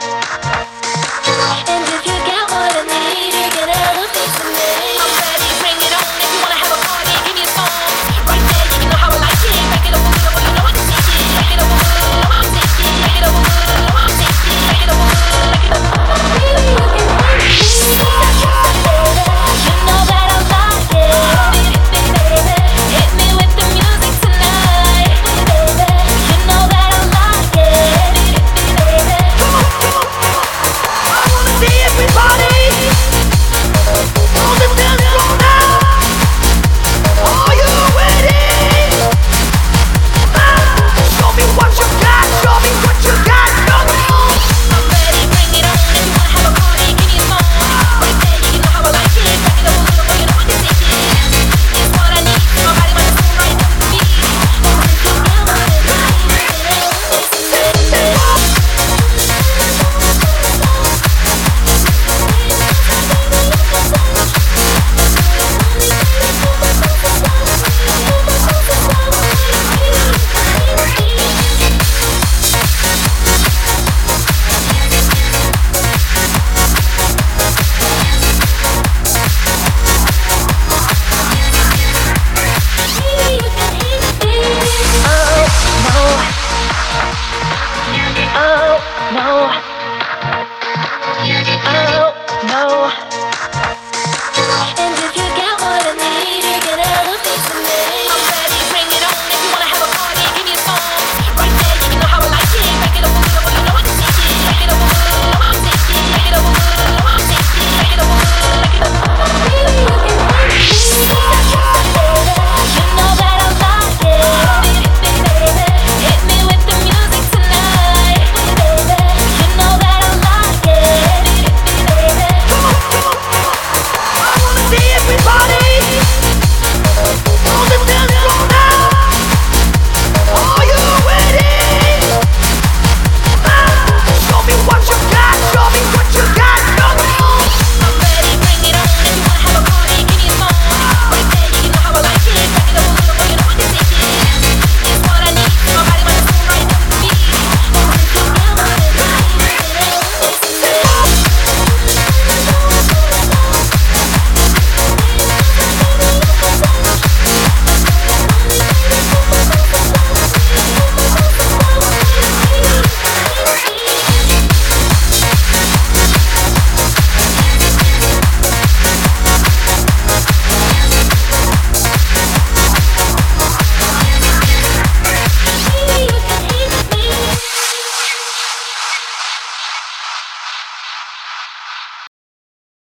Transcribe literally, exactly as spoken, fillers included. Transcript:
And if you get what I need, you can elevate to me. I'm ready, bring it on. If you wanna have a party, give me a song. Right there, you know how I like it. Back it up a little, you know I can take it. Back it up a little, you know I'll take it. Back it up a little, you know I'll take it. Back it up a little, back it up. Baby, you can hit me. You know that I like it. Hit me, baby. Hit me with the music tonight, baby. You know that I like it. Hit me, baby. Come on, come on. I wanna see everybody on the dance floor now. Are you ready? Ah, show me what you got. Show me what you got. Come on. I'm ready, bring it on. If you wanna have a party, give me a song. Right there, you know how I like it. Back it up a little, you know I can take it. It's what I need. My body, my soul, right on the beat. And if you get what I need, then oh no, oh no.